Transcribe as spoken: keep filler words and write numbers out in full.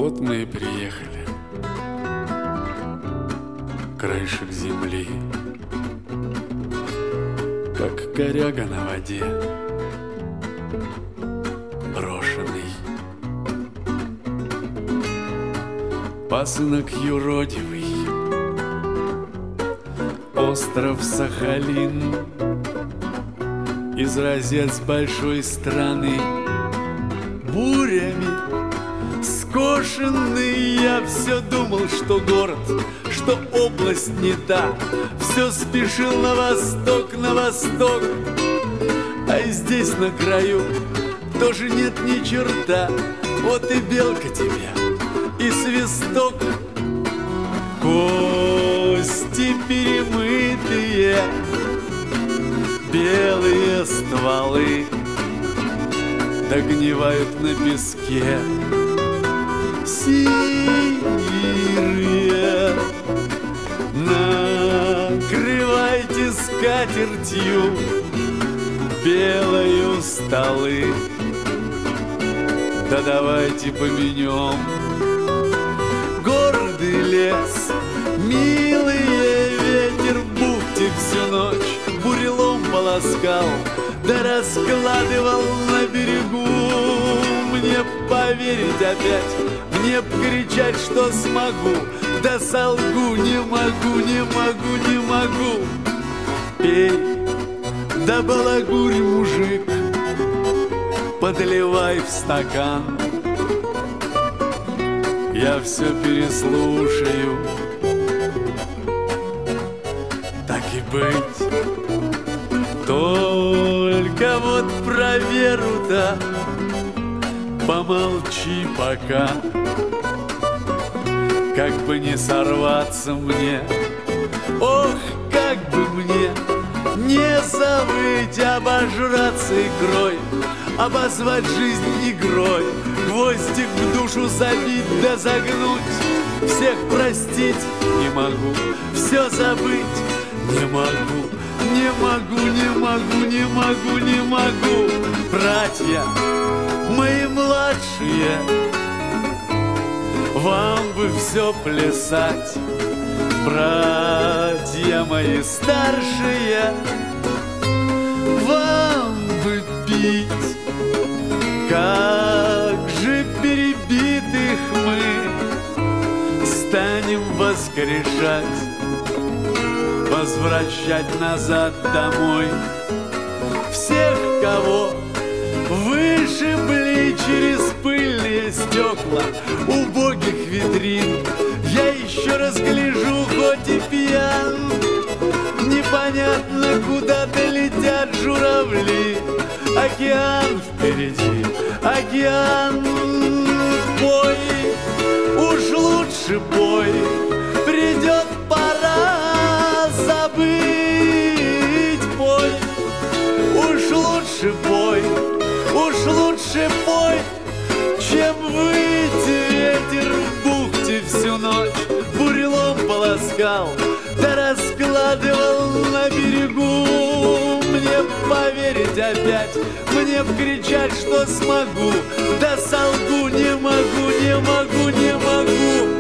Вот мы и приехали. Краешек земли, как коряга на воде, брошенный. Пасынок юродивый, остров Сахалин, изразец большой страны, бурями скошенный. Я все думал, что город, что область не та, все спешил на восток, на восток. А здесь на краю тоже нет ни черта. Вот и белка тебе, и свисток. Кости перемытые, белые стволы догнивают на песке. Сирые, накрывайте скатертью белою столы. Да давайте поменем гордый лес, милый ветер в бухте всю ночь бурелом полоскал, да раскладывал на берегу. Мне б поверить опять, мне б кричать, что смогу, да солгу, не могу, не могу, не могу. Пей, да балагурь, мужик, подливай в стакан. Я все переслушаю, так и быть. Только вот про Веру-то помолчи пока. Как бы не сорваться мне, ох, как бы мне не забыть обожраться икрой, обозвать жизнь игрой, гвоздик в душу забить да загнуть. Всех простить не могу, все забыть не могу, не могу, не могу, не могу, не могу. Братья мои младшие, вам бы все плясать. Братья мои старшие, вам бы пить. Как же перебитых мы станем воскрешать, возвращать назад домой всех, кого вышибли через пыльные стекла убогих витрин. Я еще раз гляжу, хоть и пьян, непонятно куда-то летят журавли. Океан впереди, океан, пой, уж лучше пой. Придет пора забыть, пой, уж лучше пой, уж лучше пой, чем выйти ветер в бухте всю ночь бурелом полоскал, да раскладывал на берегу. Мне б поверить опять, мне б кричать, что смогу, да солгу, не могу, не могу, не могу.